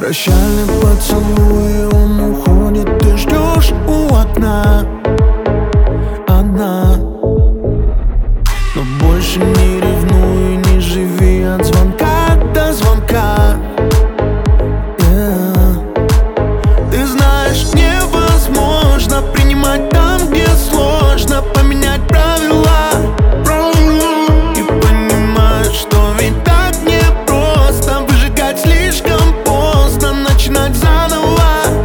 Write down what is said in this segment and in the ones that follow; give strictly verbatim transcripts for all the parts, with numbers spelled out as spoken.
Прощальный поцелуй, он уходит, ты ждешь у окна одна. Но больше не ревнуй, не живи от звонка до звонка. Yeah. Ты знаешь, невозможно принимать там, где сложно, поменять правила. И понимаешь, что ведь так непросто, выжигать слишком поздно, начинать заново.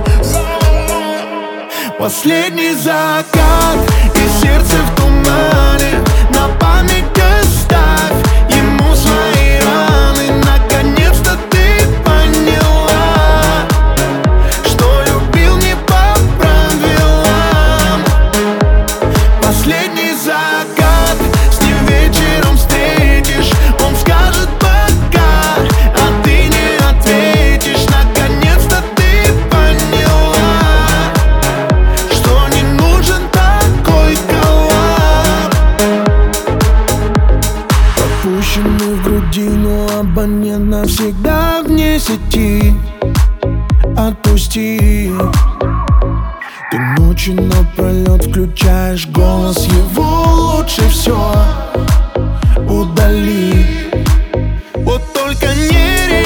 Последний закат и сердце в тумане, на память оставь ему свои раны. Наконец-то ты поняла, что любил не по правилам. Последний закат, с ним вечером встретишь, он скажет пока, а ты не ответишь. Наконец-то ты поняла, что не нужен такой коллап. Пропущенный в грудину абонент навсегда вне сети. Отпусти. Ты ночью напролет включаешь голос его, лучше все удали. Вот только не